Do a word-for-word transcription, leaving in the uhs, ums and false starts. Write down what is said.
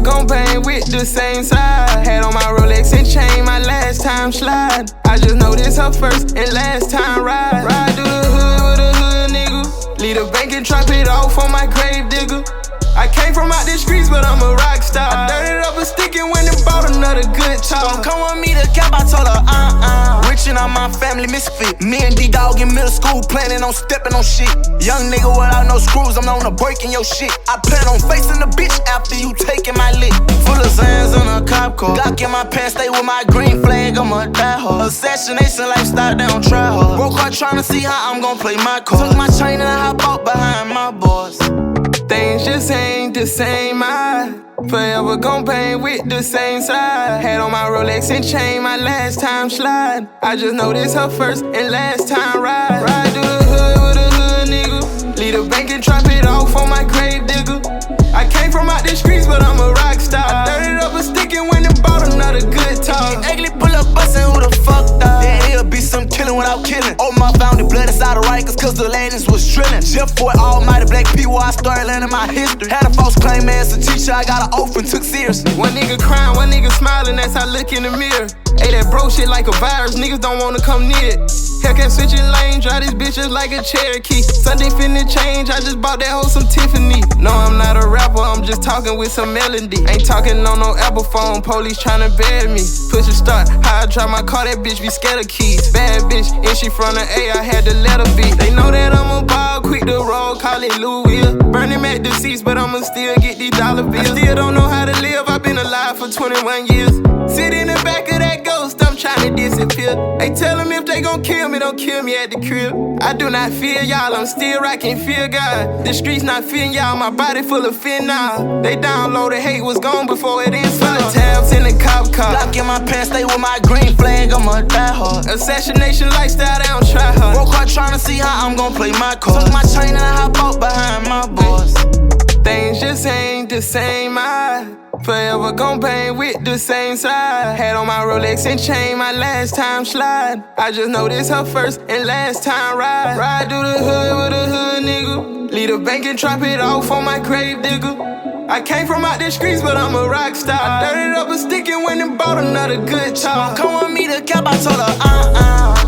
gon' bang with the same side. Had on my Rolex and chain, my last time slide. I just know this her first and last time ride. Ride through the hood with a hood nigga. Lead a bank and drop it off on my grave digger. I came from out the streets, but I'm a rock star. I dirted up a stick and went and bought another good talk. Come with me to cap, I told her, uh-uh. Rich and I'm my family misfit. Me and D-Dog in middle school, planning on stepping on shit. Young nigga without no screws, I'm on the break in your shit. I plan on facing the bitch after you taking my lick. Full of Zans on a cop car. Glock in my pants, stay with my green flag, I'ma die hard. Assassination lifestyle, they don't try hard. Broke hard trying to see how I'm gon' play my card. Took my chain and I hop out behind my boys. Things just ain't the same, I forever gon' bang with the same side. Had on my Rolex and chain, my last time slide. I just know this her first and last time ride. Ride through the hood with a hood nigga. Lead a bank and drop it off on my grave digger. I came from out the streets, but I'm a rock star. I dirted up a stick and went and bought another good talk. Ugly pull up bustin', who the fuck dog? Then it'll be some killing without killing. Oh, my found the blood inside of Rikers, cause the landings was drilling. Jeff Ford, almighty black P, where I started learning my history. Had a false claim as a teacher, I got an oath and took seriously. One nigga crying, one nigga smiling, that's how I look in the mirror. Hey, that bro shit like a virus, niggas don't wanna come near it. Hellcat switching lane, drive this bitch just like a Cherokee. Sunday finna change, I just bought that hoe some Tiffany. No, I'm not a rapper, I'm just talking with some melody. Ain't talking on no Apple phone, police tryna bury me. Push a start, how I drive my car, that bitch be scared of keys. Bad bitch, and she from the A, I had to let her be. They know that I'm a ball, quick to roll, call it Lou Will. Burn him at the seats, but I'ma still get these dollar bills. I still don't know how to live, I've been alive for twenty-one years. Sit in the back of that ghost, I'm tryna disappear. They tell them if they gon' kill me, don't kill me at the crib. I do not fear y'all, I'm still rockin' fear God. The streets not fearing y'all, my body full of fear now. They downloaded hate was gone before it installed. Full of tabs in the cop car. Glock in my pants, stay with my green flag, I'ma die hard. Assassination lifestyle, they don't try hard. Broke hard trying to see how I'm gon' play my card. Took my chain and I hop out behind my boys. Things just ain't the same, I forever gon' bang with the same side. Had on my Rolex and chain, my last time slide. I just know this her first and last time ride. Ride through the hood with a hood nigga. Lead a bank and drop it off on my grave digger. I came from out the streets, but I'm a rock star. I dirted up a stick and went and bought another good talk. Come with me to cap, I told her, uh-uh.